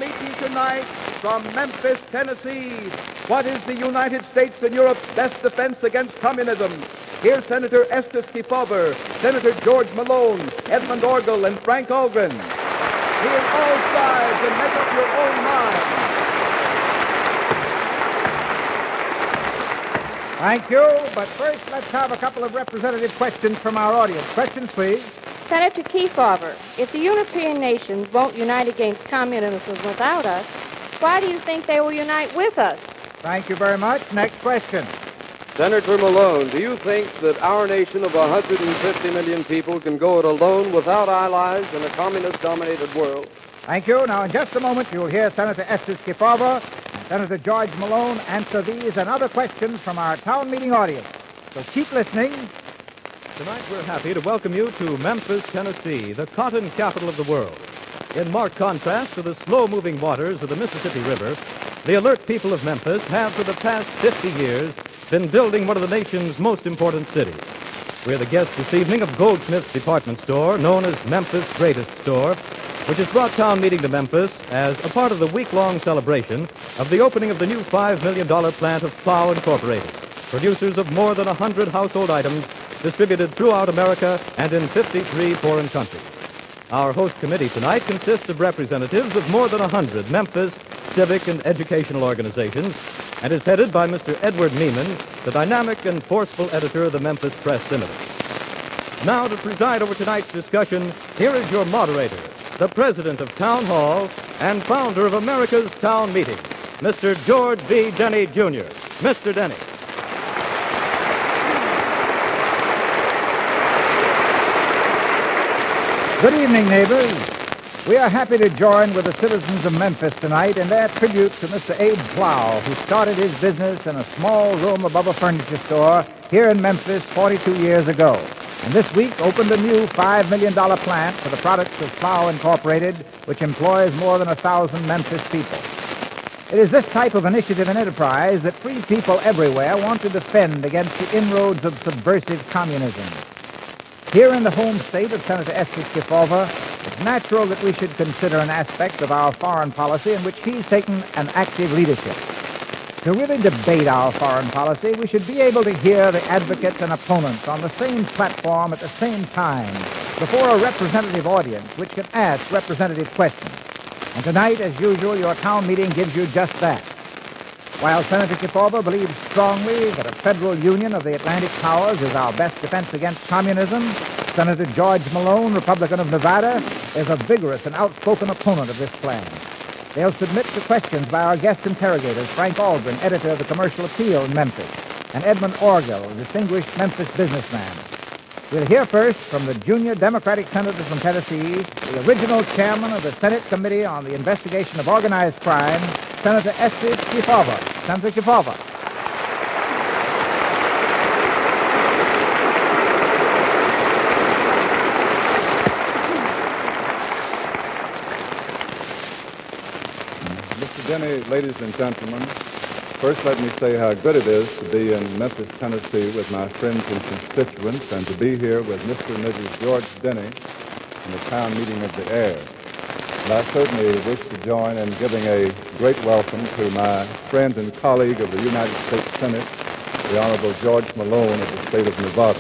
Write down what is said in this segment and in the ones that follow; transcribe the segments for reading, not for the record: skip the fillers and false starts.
meeting tonight from Memphis, Tennessee. What is the United States and Europe's best defense against communism? Here's Senator Estes Kefauver, Senator George Malone, Edmund Orgel, and Frank Algren. Hear all sides and make up your own mind. Thank you, but first let's have a couple of representative questions from our audience. Questions, please. Senator Kefauver, if the European nations won't unite against communism without us, why do you think they will unite with us? Thank you very much. Next question. Senator Malone, do you think that our nation of 150 million people can go it alone without allies in a communist-dominated world? Thank you. Now, in just a moment, you'll hear Senator Estes Kefauver and Senator George Malone answer these and other questions from our town meeting audience. So keep listening. Tonight, we're happy to welcome you to Memphis, Tennessee, the cotton capital of the world. In marked contrast to the slow-moving waters of the Mississippi River, the alert people of Memphis have, for the past 50 years, been building one of the nation's most important cities. We're the guests this evening of Goldsmith's department store, known as Memphis' Greatest Store, which has brought town meeting to Memphis as a part of the week-long celebration of the opening of the new $5 million plant of Plow Incorporated, producers of more than 100 household items distributed throughout America and in 53 foreign countries. Our host committee tonight consists of representatives of more than 100 Memphis civic and educational organizations and is headed by Mr. Edward Meeman, the dynamic and forceful editor of the Memphis Press Limited. Now, to preside over tonight's discussion, here is your moderator, the president of Town Hall and founder of America's Town Meeting, Mr. George B. Denny, Jr. Mr. Denny. Good evening, neighbors. We are happy to join with the citizens of Memphis tonight in their tribute to Mr. Abe Plow, who started his business in a small room above a furniture store here in Memphis 42 years ago, and this week opened a new $5 million plant for the products of Plow Incorporated, which employs more than 1,000 Memphis people. It is this type of initiative and enterprise that free people everywhere want to defend against the inroads of subversive communism. Here in the home state of Senator Estes Kefauver, it's natural that we should consider an aspect of our foreign policy in which he's taken an active leadership. To really debate our foreign policy, we should be able to hear the advocates and opponents on the same platform at the same time before a representative audience which can ask representative questions. And tonight, as usual, your town meeting gives you just that. While Senator Kefauver believes strongly that a federal union of the Atlantic powers is our best defense against communism, Senator George Malone, Republican of Nevada, is a vigorous and outspoken opponent of this plan. They'll submit to questions by our guest interrogators, Frank Algren, editor of the Commercial Appeal in Memphis, and Edmund Orgel, a distinguished Memphis businessman. We'll hear first from the junior Democratic senator from Tennessee, the original chairman of the Senate Committee on the Investigation of Organized Crime, Senator Estes Kefauver. Senator Kefauver. Mr. Denny, ladies and gentlemen, first let me say how good it is to be in Memphis, Tennessee with my friends and constituents and to be here with Mr. and Mrs. George Denny in the town meeting of the air. And I certainly wish to join in giving a great welcome to my friend and colleague of the United States Senate, the Honorable George Malone of the state of Nevada.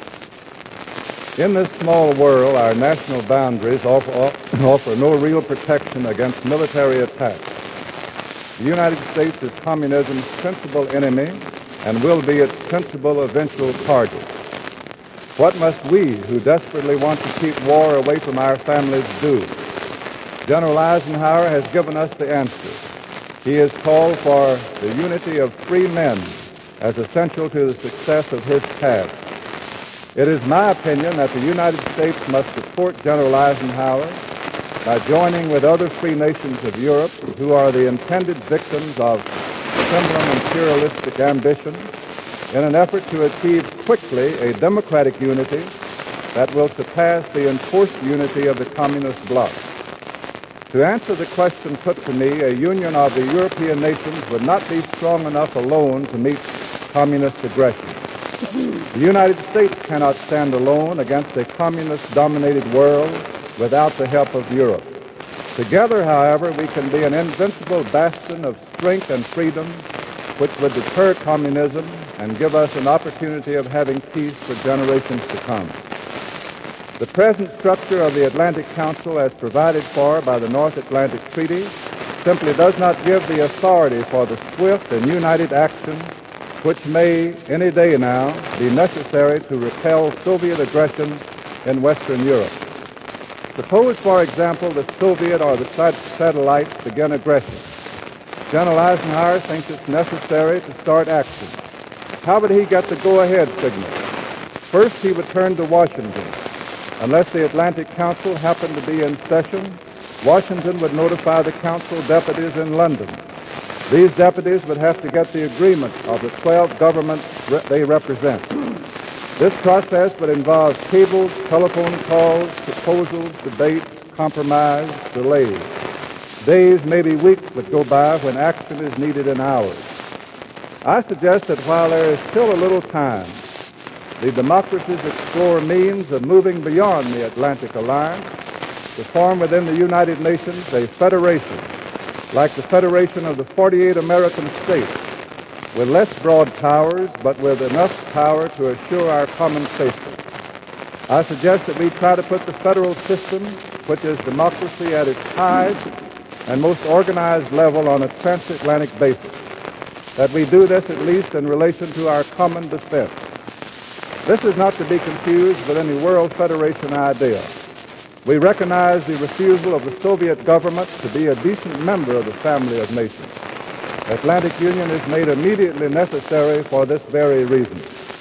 In this small world, our national boundaries offer no real protection against military attacks. The United States is communism's principal enemy and will be its principal eventual target. What must we, who desperately want to keep war away from our families, do? General Eisenhower has given us the answer. He has called for the unity of free men as essential to the success of his task. It is my opinion that the United States must support General Eisenhower by joining with other free nations of Europe who are the intended victims of similar imperialistic ambitions in an effort to achieve quickly a democratic unity that will surpass the enforced unity of the communist bloc. To answer the question put to me, a union of the European nations would not be strong enough alone to meet communist aggression. The United States cannot stand alone against a communist-dominated world without the help of Europe. Together, however, we can be an invincible bastion of strength and freedom which would deter communism and give us an opportunity of having peace for generations to come. The present structure of the Atlantic Council as provided for by the North Atlantic Treaty simply does not give the authority for the swift and united action which may, any day now, be necessary to repel Soviet aggression in Western Europe. Suppose, for example, the Soviet or the satellites begin aggression. General Eisenhower thinks it's necessary to start action. How would he get the go-ahead signal? First, he would turn to Washington. Unless the Atlantic Council happened to be in session, Washington would notify the Council deputies in London. These deputies would have to get the agreement of the 12 governments they represent. This process would involve cables, telephone calls, proposals, debates, compromise, delays. Days, maybe weeks would go by when action is needed in hours. I suggest that while there is still a little time, the democracies explore means of moving beyond the Atlantic Alliance to form within the United Nations a federation, like the Federation of the 48 American states, with less broad powers, but with enough power to assure our common safety. I suggest that we try to put the federal system, which is democracy at its highest and most organized level, on a transatlantic basis, that we do this at least in relation to our common defense. This is not to be confused with any World Federation idea. We recognize the refusal of the Soviet government to be a decent member of the family of nations. Atlantic Union is made immediately necessary for this very reason.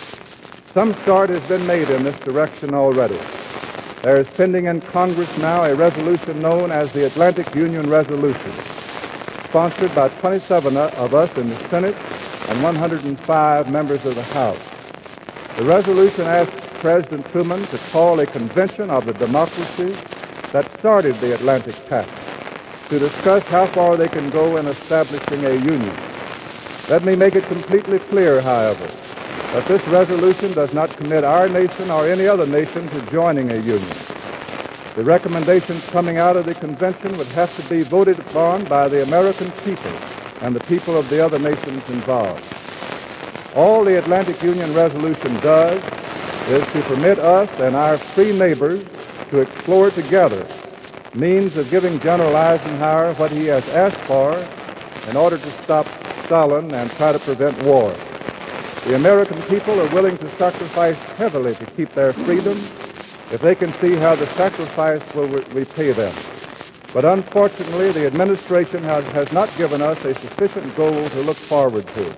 Some start has been made in this direction already. There is pending in Congress now a resolution known as the Atlantic Union Resolution, sponsored by 27 of us in the Senate and 105 members of the House. The resolution asks President Truman to call a convention of the democracies that started the Atlantic Pact to discuss how far they can go in establishing a union. Let me make it completely clear, however, that this resolution does not commit our nation or any other nation to joining a union. The recommendations coming out of the convention would have to be voted upon by the American people and the people of the other nations involved. All the Atlantic Union Resolution does is to permit us and our free neighbors to explore together means of giving General Eisenhower what he has asked for in order to stop Stalin and try to prevent war. The American people are willing to sacrifice heavily to keep their freedom if they can see how the sacrifice will repay them. But unfortunately, the administration has not given us a sufficient goal to look forward to.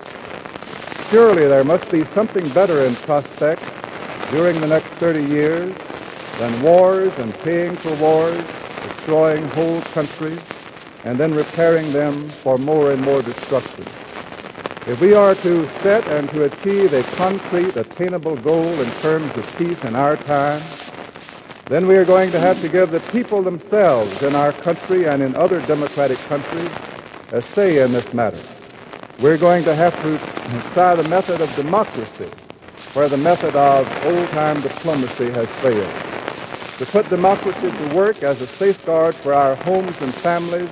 Surely there must be something better in prospect during the next 30 years than wars and paying for wars, destroying whole countries, and then repairing them for more and more destruction. If we are to set and to achieve a concrete, attainable goal in terms of peace in our time, then we are going to have to give the people themselves in our country and in other democratic countries a say in this matter. We're going to have to try the method of democracy where the method of old-time diplomacy has failed. To put democracy to work as a safeguard for our homes and families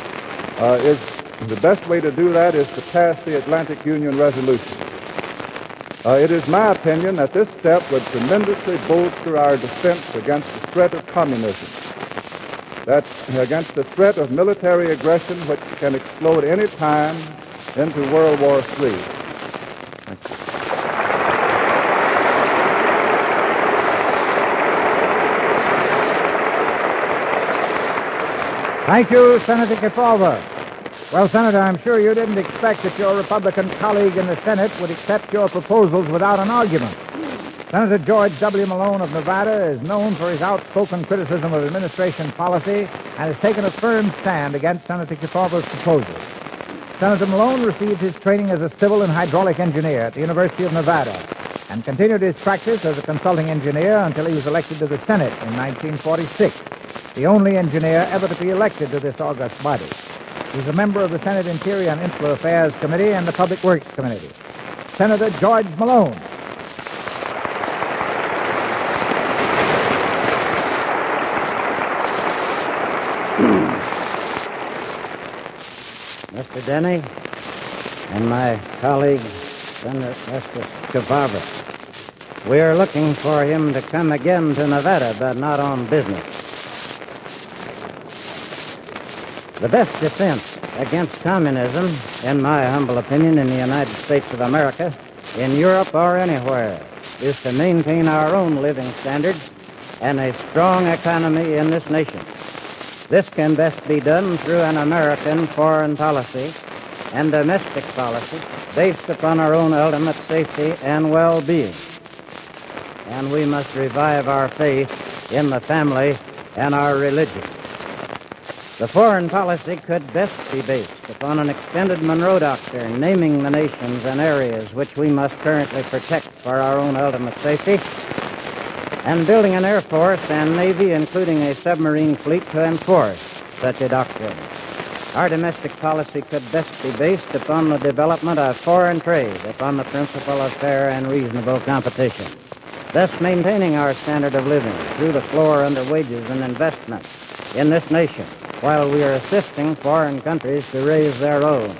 is the best way to do that is to pass the Atlantic Union Resolution. It is my opinion that this step would tremendously bolster our defense against the threat of communism, against the threat of military aggression which can explode any time into World War III. Thank you, Senator Kefauver. Well, Senator, I'm sure you didn't expect that your Republican colleague in the Senate would accept your proposals without an argument. Senator George W. Malone of Nevada is known for his outspoken criticism of administration policy and has taken a firm stand against Senator Kefauver's proposals. Senator Malone received his training as a civil and hydraulic engineer at the University of Nevada and continued his practice as a consulting engineer until he was elected to the Senate in 1946, the only engineer ever to be elected to this august body. He's a member of the Senate Interior and Insular Affairs Committee and the Public Works Committee. Senator George Malone. Mr. Denny, and my colleague, Senator Estes Kefauver. We are looking for him to come again to Nevada, but not on business. The best defense against communism, in my humble opinion, in the United States of America, in Europe or anywhere, is to maintain our own living standards and a strong economy in this nation. This can best be done through an American foreign policy and domestic policy based upon our own ultimate safety and well-being. And we must revive our faith in the family and our religion. The foreign policy could best be based upon an extended Monroe Doctrine, naming the nations and areas which we must currently protect for our own ultimate safety, and building an air force and navy, including a submarine fleet, to enforce such a doctrine. Our domestic policy could best be based upon the development of foreign trade upon the principle of fair and reasonable competition, thus maintaining our standard of living through the floor under wages and investment in this nation, while we are assisting foreign countries to raise their own.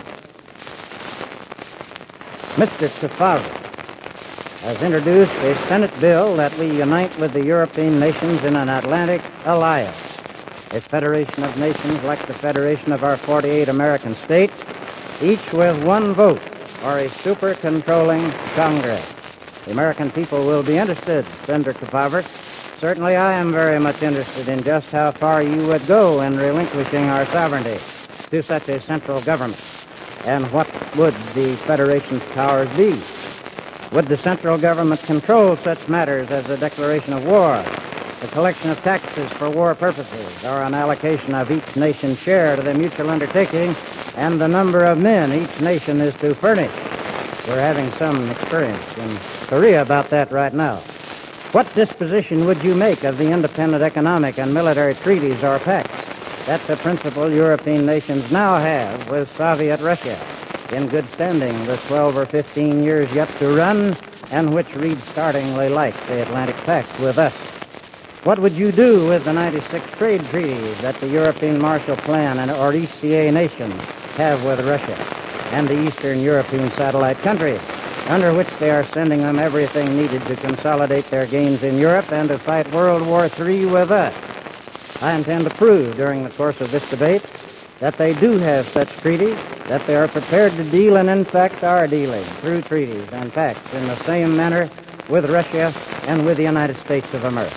Mr. Kefauver has introduced a Senate bill that we unite with the European nations in an Atlantic alliance, a federation of nations like the federation of our 48 American states, each with one vote or a super-controlling Congress. The American people will be interested, Senator Kefauver. Certainly I am very much interested in just how far you would go in relinquishing our sovereignty to such a central government. And what would the Federation's powers be? Would the central government control such matters as the declaration of war, the collection of taxes for war purposes, or an allocation of each nation's share to the mutual undertaking, and the number of men each nation is to furnish? We're having some experience in Korea about that right now. What disposition would you make of the independent economic and military treaties or pacts that the principal European nations now have with Soviet Russia, in good standing the 12 or 15 years yet to run, and which read startlingly like the Atlantic Pact with us? What would you do with the 96 trade treaties that the European Marshall Plan or ECA nations have with Russia and the Eastern European satellite countries, under which they are sending them everything needed to consolidate their gains in Europe and to fight World War III with us? I intend to prove during the course of this debate that they do have such treaties, that they are prepared to deal and in fact are dealing through treaties and pacts in the same manner with Russia and with the United States of America.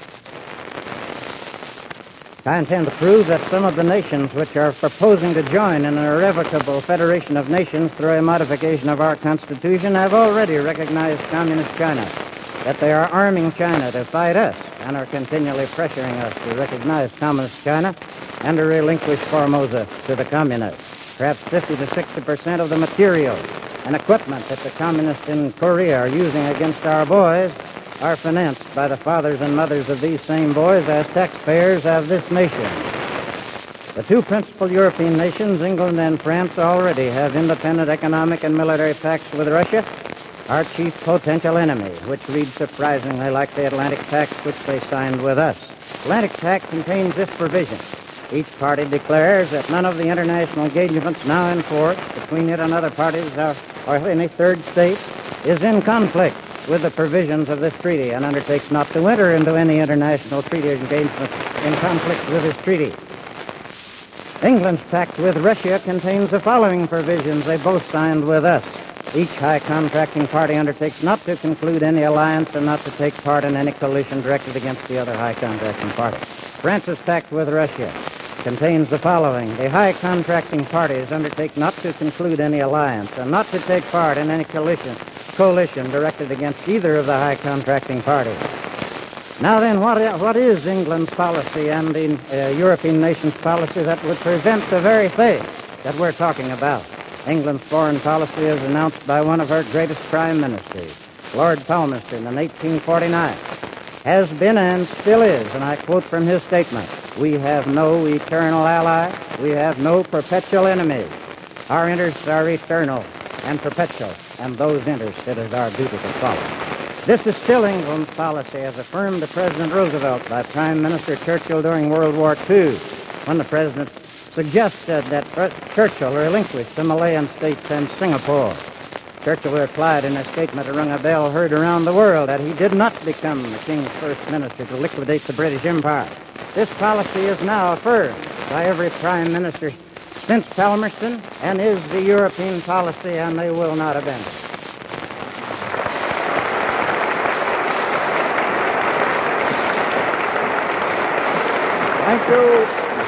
I intend to prove that some of the nations which are proposing to join in an irrevocable federation of nations through a modification of our Constitution have already recognized Communist China, that they are arming China to fight us and are continually pressuring us to recognize Communist China and to relinquish Formosa to the Communists. Perhaps 50 to 60% of the material and equipment that the Communists in Korea are using against our boys are financed by the fathers and mothers of these same boys as taxpayers of this nation. The two principal European nations, England and France, already have independent economic and military pacts with Russia, our chief potential enemy, which reads surprisingly like the Atlantic Pact which they signed with us. Atlantic Pact contains this provision. Each party declares that none of the international engagements now in force between it and other parties or any third state is in conflict with the provisions of this treaty and undertakes not to enter into any international treaty engagement in conflict with this treaty. England's pact with Russia contains the following provisions they both signed with us. Each high contracting party undertakes not to conclude any alliance and not to take part in any coalition directed against the other high contracting party. France's pact with Russia contains the following. The high contracting parties undertake not to conclude any alliance and not to take part in any coalition directed against either of the high contracting parties. Now then, what is England's policy and the European nations' policy that would prevent the very thing that we're talking about? England's foreign policy is announced by one of her greatest prime ministers, Lord Palmerston, in 1849, has been and still is, and I quote from his statement, "We have no eternal ally, we have no perpetual enemy. Our interests are eternal and perpetual, and those interests it is our duty to follow." This is still England's policy as affirmed to President Roosevelt by Prime Minister Churchill during World War II, when the President suggested that Churchill relinquish the Malayan states and Singapore. Churchill replied in a statement that rung a bell heard around the world that he did not become the King's first minister to liquidate the British Empire. This policy is now affirmed by every prime minister since Palmerston and is the European policy, and they will not abandon it. Thank you.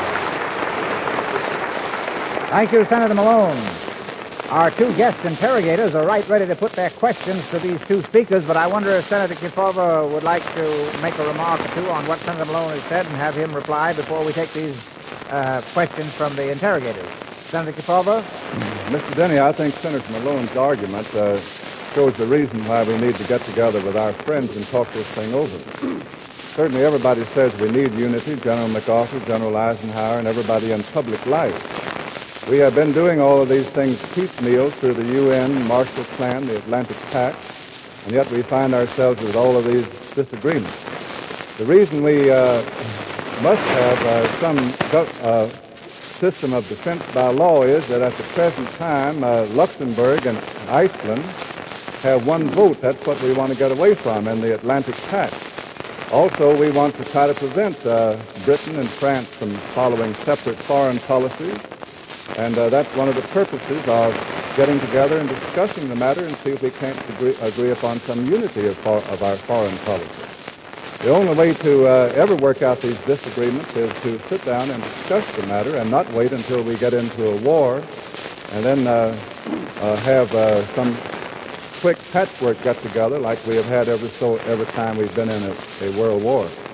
Thank you, Senator Malone. Our two guest interrogators are right ready to put their questions to these two speakers, but I wonder if Senator Kefauver would like to make a remark or two on what Senator Malone has said and have him reply before we take these questions from the interrogators. Senator Kefauver? Mr. Denny, I think Senator Malone's argument shows the reason why we need to get together with our friends and talk this thing over. Certainly everybody says we need unity, General MacArthur, General Eisenhower, and everybody in public life. We have been doing all of these things piecemeal through the UN, Marshall Plan, the Atlantic Pact, and yet we find ourselves with all of these disagreements. The reason we must have some system of defense by law is that at the present time, Luxembourg and Iceland have one vote. That's what we want to get away from in the Atlantic Pact. Also, we want to try to prevent Britain and France from following separate foreign policies. And that's one of the purposes of getting together and discussing the matter and see if we can't agree upon some unity of our foreign policy. The only way to ever work out these disagreements is to sit down and discuss the matter and not wait until we get into a war and then have some quick patchwork get-together like we have had every time we've been in a world war.